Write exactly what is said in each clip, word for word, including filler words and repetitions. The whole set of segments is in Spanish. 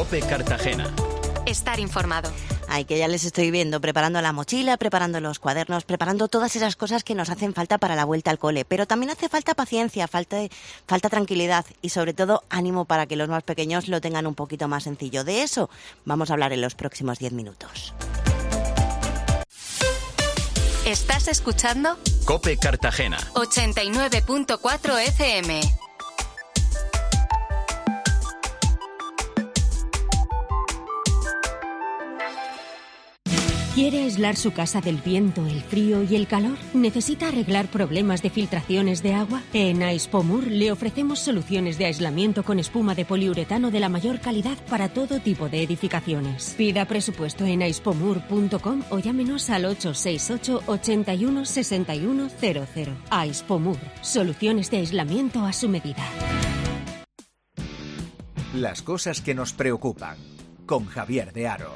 COPE Cartagena. Estar informado. Ay, que ya les estoy viendo, preparando la mochila, preparando los cuadernos, preparando todas esas cosas que nos hacen falta para la vuelta al cole. Pero también hace falta paciencia, falta, falta tranquilidad y sobre todo ánimo para que los más pequeños lo tengan un poquito más sencillo. De eso vamos a hablar en los próximos diez minutos. ¿Estás escuchando? COPE Cartagena. ochenta y nueve punto cuatro F M. ¿Quiere aislar su casa del viento, el frío y el calor? ¿Necesita arreglar problemas de filtraciones de agua? En Aispomur le ofrecemos soluciones de aislamiento con espuma de poliuretano de la mayor calidad para todo tipo de edificaciones. Pida presupuesto en aispomur punto com o llámenos al ocho seis ocho, ochenta y uno, sesenta y uno cero cero. Aispomur, soluciones de aislamiento a su medida. Las cosas que nos preocupan, con Javier de Haro.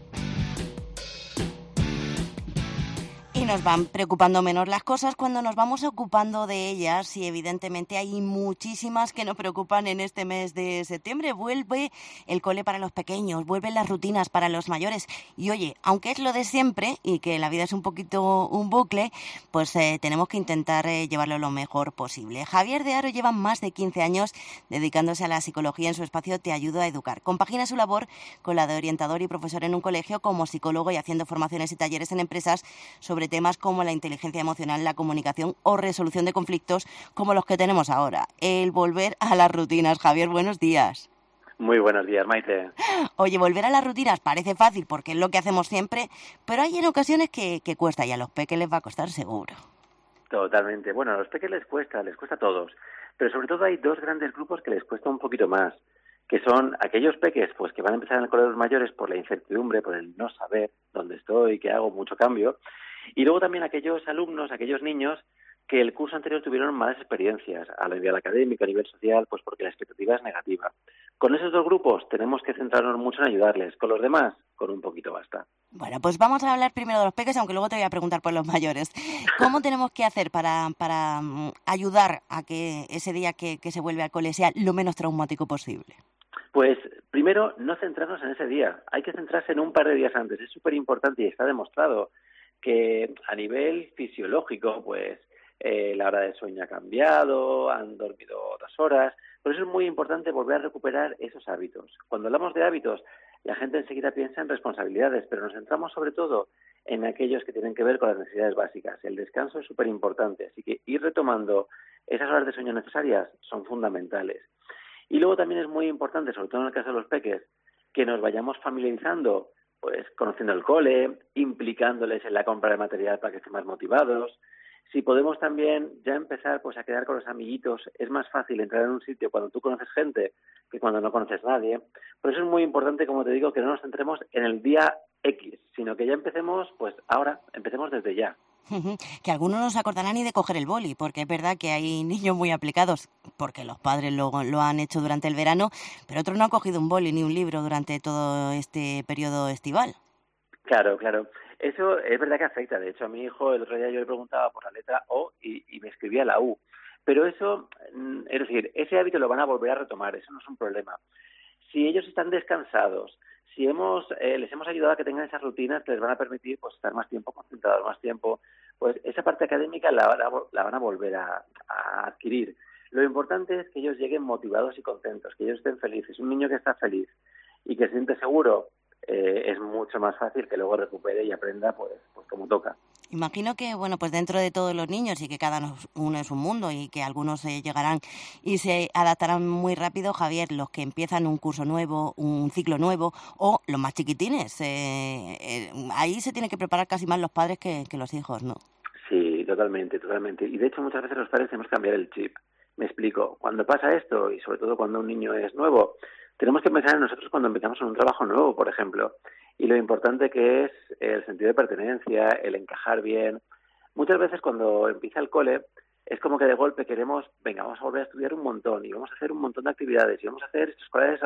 Y nos van preocupando menos las cosas cuando nos vamos ocupando de ellas, y evidentemente hay muchísimas que nos preocupan en este mes de septiembre. Vuelve el cole para los pequeños, vuelven las rutinas para los mayores. Y oye, aunque es lo de siempre y que la vida es un poquito un bucle, pues eh, tenemos que intentar eh, llevarlo lo mejor posible. Javier de Haro lleva más de quince años dedicándose a la psicología en su espacio Te Ayudo a Educar. Compagina su labor con la de orientador y profesor en un colegio como psicólogo y haciendo formaciones y talleres en empresas sobre temas como la inteligencia emocional, la comunicación o resolución de conflictos como los que tenemos ahora. El volver a las rutinas. Javier, buenos días. Muy buenos días, Maite. Oye, volver a las rutinas parece fácil porque es lo que hacemos siempre, pero hay en ocasiones que, que cuesta y a los peques les va a costar seguro. Totalmente. Bueno, a los peques les cuesta, les cuesta a todos, pero sobre todo hay dos grandes grupos que les cuesta un poquito más, que son aquellos peques pues que van a empezar en el cole de los mayores por la incertidumbre, por el no saber dónde estoy, qué hago, mucho cambio. Y luego también aquellos alumnos, aquellos niños que el curso anterior tuvieron malas experiencias a nivel académico, a nivel social, pues porque la expectativa es negativa. Con esos dos grupos tenemos que centrarnos mucho en ayudarles. Con los demás, con un poquito basta. Bueno, pues vamos a hablar primero de los peques, aunque luego te voy a preguntar por los mayores. ¿Cómo tenemos que hacer para, para ayudar a que ese día que, que se vuelve al cole sea lo menos traumático posible? Pues primero, no centrarnos en ese día. Hay que centrarse en un par de días antes. Es súper importante y está demostrado que a nivel fisiológico, pues eh, la hora de sueño ha cambiado, han dormido otras horas. Por eso es muy importante volver a recuperar esos hábitos. Cuando hablamos de hábitos, la gente enseguida piensa en responsabilidades, pero nos centramos sobre todo en aquellos que tienen que ver con las necesidades básicas. El descanso es súper importante, así que ir retomando esas horas de sueño necesarias son fundamentales. Y luego también es muy importante, sobre todo en el caso de los peques, que nos vayamos familiarizando, pues conociendo el cole, implicándoles en la compra de material para que estén más motivados. Si podemos también ya empezar pues a quedar con los amiguitos, es más fácil entrar en un sitio cuando tú conoces gente que cuando no conoces nadie. Por eso es muy importante, como te digo, que no nos centremos en el día X, sino que ya empecemos, pues ahora, empecemos desde ya. Que algunos no se acordarán ni de coger el boli, porque es verdad que hay niños muy aplicados, porque los padres lo, lo han hecho durante el verano, pero otros no han cogido un boli ni un libro durante todo este periodo estival. Claro, claro. Eso es verdad que afecta. De hecho, a mi hijo el otro día yo le preguntaba por la letra O y, y me escribía la U. Pero eso, es decir, ese hábito lo van a volver a retomar, eso no es un problema. Si ellos están descansados, si hemos eh, les hemos ayudado a que tengan esas rutinas que les van a permitir pues estar más tiempo concentrados, más tiempo, pues esa parte académica la, la, la van a volver a, a adquirir. Lo importante es que ellos lleguen motivados y contentos, que ellos estén felices. Un niño que está feliz y que se siente seguro eh, es mucho más fácil que luego recupere y aprenda pues, pues como toca. Imagino que, bueno, pues dentro de todos los niños y que cada uno es un mundo y que algunos eh, llegarán y se adaptarán muy rápido, Javier, los que empiezan un curso nuevo, un ciclo nuevo o los más chiquitines, eh, eh, ahí se tienen que preparar casi más los padres que, que los hijos, ¿no? Sí, totalmente, totalmente. Y de hecho muchas veces los padres tenemos que cambiar el chip. Me explico. Cuando pasa esto y sobre todo cuando un niño es nuevo, tenemos que pensar en nosotros cuando empezamos en un trabajo nuevo, por ejemplo, y lo importante que es el sentido de pertenencia, el encajar bien. Muchas veces cuando empieza el cole es como que de golpe queremos, venga, vamos a volver a estudiar un montón y vamos a hacer un montón de actividades y vamos a hacer escolares.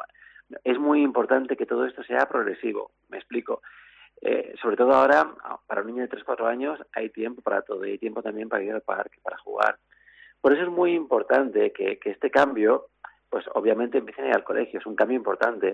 Es muy importante que todo esto sea progresivo, me explico. Eh, sobre todo ahora, para un niño de tres o cuatro años, hay tiempo para todo y hay tiempo también para ir al parque, para jugar. Por eso es muy importante que, que este cambio, pues obviamente empiecen a ir al colegio, es un cambio importante,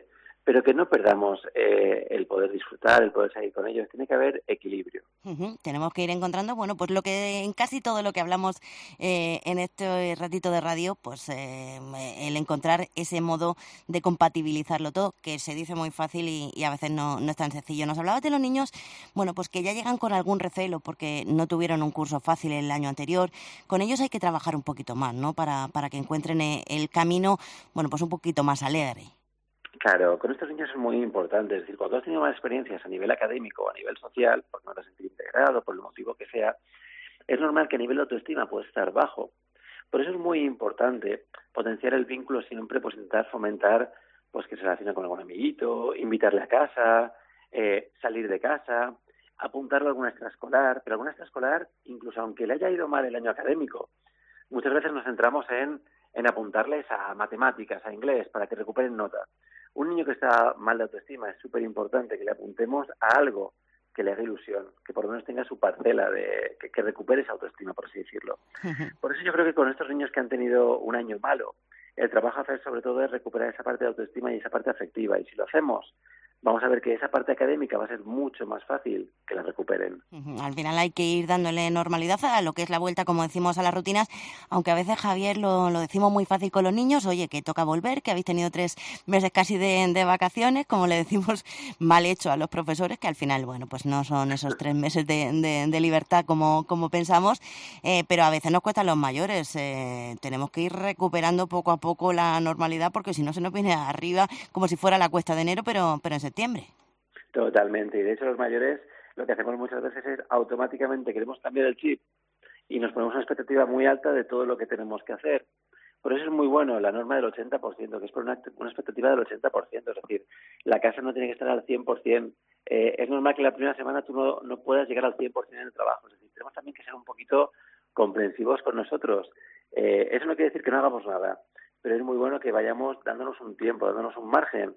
pero que no perdamos eh, el poder disfrutar, el poder seguir con ellos. Tiene que haber equilibrio. Uh-huh. Tenemos que ir encontrando, bueno, pues lo que en casi todo lo que hablamos eh, en este ratito de radio, pues eh, el encontrar ese modo de compatibilizarlo todo, que se dice muy fácil y, y a veces no, no es tan sencillo. Nos hablabas de los niños, bueno, pues que ya llegan con algún recelo porque no tuvieron un curso fácil el año anterior. Con ellos hay que trabajar un poquito más, ¿no? Para, para que encuentren el camino, bueno, pues un poquito más alegre. Claro, con estos niños es muy importante. Es decir, cuando has tenido más experiencias a nivel académico o a nivel social, porque no te has sentido integrado, por el motivo que sea, es normal que a nivel de autoestima puede estar bajo. Por eso es muy importante potenciar el vínculo siempre, pues intentar fomentar pues que se relacione con algún amiguito, invitarle a casa, eh, salir de casa, apuntarlo a alguna extraescolar, pero alguna extraescolar, incluso aunque le haya ido mal el año académico, muchas veces nos centramos en, en apuntarles a matemáticas, a inglés, para que recuperen notas. Un niño que está mal de autoestima es súper importante que le apuntemos a algo que le haga ilusión, que por lo menos tenga su parcela, de que, que recupere esa autoestima, por así decirlo. Uh-huh. Por eso yo creo que con estos niños que han tenido un año malo, el trabajo a hacer sobre todo es recuperar esa parte de autoestima y esa parte afectiva. Y si lo hacemos, vamos a ver que esa parte académica va a ser mucho más fácil que la recuperen. Uh-huh. Al final hay que ir dándole normalidad a lo que es la vuelta, como decimos, a las rutinas, aunque a veces, Javier, lo, lo decimos muy fácil con los niños, oye, que toca volver, que habéis tenido tres meses casi de, de vacaciones, como le decimos mal hecho a los profesores, que al final, bueno, pues no son esos tres meses de, de, de libertad como, como pensamos, eh, pero a veces nos cuesta a los mayores, eh, tenemos que ir recuperando poco a poco la normalidad, porque si no se nos viene arriba como si fuera la cuesta de enero, pero, pero en septiembre. Totalmente, y de hecho los mayores lo que hacemos muchas veces es automáticamente queremos cambiar el chip y nos ponemos una expectativa muy alta de todo lo que tenemos que hacer. Por eso es muy bueno la norma del ochenta por ciento, que es por una, una expectativa del ochenta por ciento, es decir, la casa no tiene que estar al cien por ciento. Eh, es normal que la primera semana tú no, no puedas llegar al cien por ciento en el trabajo, es decir, tenemos también que ser un poquito comprensivos con nosotros. Eh, eso no quiere decir que no hagamos nada, pero es muy bueno que vayamos dándonos un tiempo, dándonos un margen,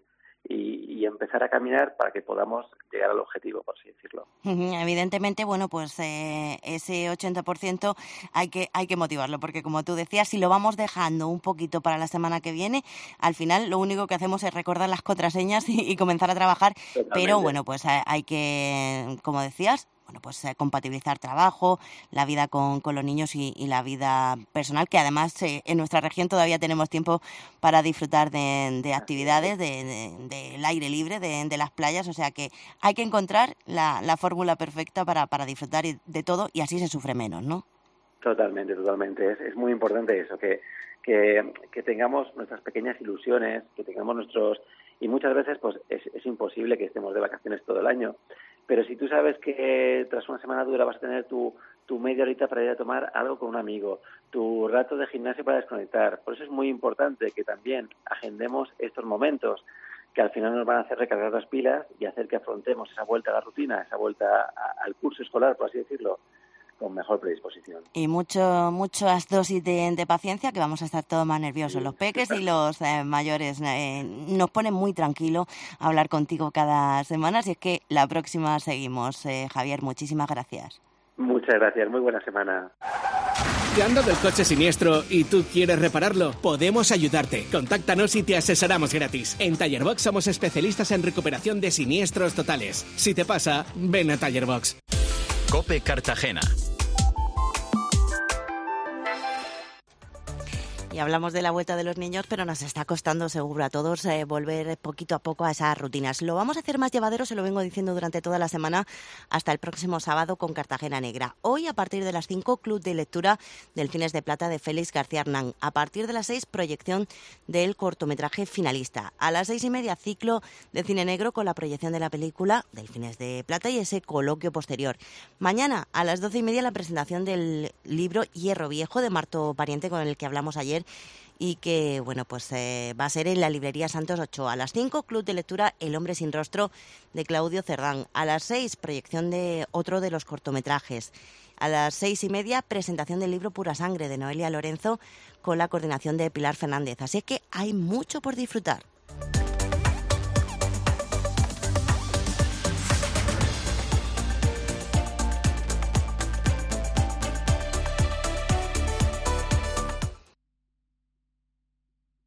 Y, y empezar a caminar para que podamos llegar al objetivo, por así decirlo. Evidentemente, bueno, pues eh, ese ochenta por ciento hay que hay que motivarlo, porque como tú decías, si lo vamos dejando un poquito para la semana que viene, al final lo único que hacemos es recordar las contraseñas y, y comenzar a trabajar. Totalmente. Pero bueno, pues hay que, como decías, bueno, pues eh, compatibilizar trabajo, la vida con, con los niños y, y la vida personal, que además eh, en nuestra región todavía tenemos tiempo para disfrutar de, de actividades, de, de, del aire libre, de, de las playas, o sea que hay que encontrar la, la fórmula perfecta para, para disfrutar de todo y así se sufre menos, ¿no? Totalmente, totalmente. Es, es muy importante eso, que, que, que tengamos nuestras pequeñas ilusiones, que tengamos nuestros... Y muchas veces pues es, es imposible que estemos de vacaciones todo el año. Pero si tú sabes que tras una semana dura vas a tener tu, tu media horita para ir a tomar algo con un amigo, tu rato de gimnasio para desconectar. Por eso es muy importante que también agendemos estos momentos que al final nos van a hacer recargar las pilas y hacer que afrontemos esa vuelta a la rutina, esa vuelta a, al curso escolar, por así decirlo, con mejor predisposición. Y mucho muchas dosis de, de paciencia, que vamos a estar todos más nerviosos, sí. Los peques y los eh, mayores. Eh, nos pone muy tranquilo hablar contigo cada semana, así es que la próxima seguimos. Eh, Javier, muchísimas gracias. Muchas gracias, muy buena semana. ¿Te han dado el coche siniestro y tú quieres repararlo? Podemos ayudarte. Contáctanos y te asesoramos gratis. En Tallerbox somos especialistas en recuperación de siniestros totales. Si te pasa, ven a Tallerbox. COPE Cartagena. Y hablamos de la vuelta de los niños, pero nos está costando seguro a todos eh, volver poquito a poco a esas rutinas. Lo vamos a hacer más llevadero, se lo vengo diciendo durante toda la semana, hasta el próximo sábado con Cartagena Negra. Hoy, a partir de las cinco, Club de Lectura Delfines de Plata de Félix García Hernán. A partir de las seis, proyección del cortometraje finalista. A las seis y media, ciclo de cine negro con la proyección de la película Delfines de Plata y ese coloquio posterior. Mañana, a las doce y media, la presentación del libro Hierro Viejo de Marto Pariente, con el que hablamos ayer, y que bueno pues eh, va a ser en la librería Santos Ochoa. A las cinco, Club de Lectura El hombre sin rostro de Claudio Cerdán. A las seis, proyección de otro de los cortometrajes. A las seis y media, presentación del libro Pura Sangre de Noelia Lorenzo con la coordinación de Pilar Fernández. Así que hay mucho por disfrutar.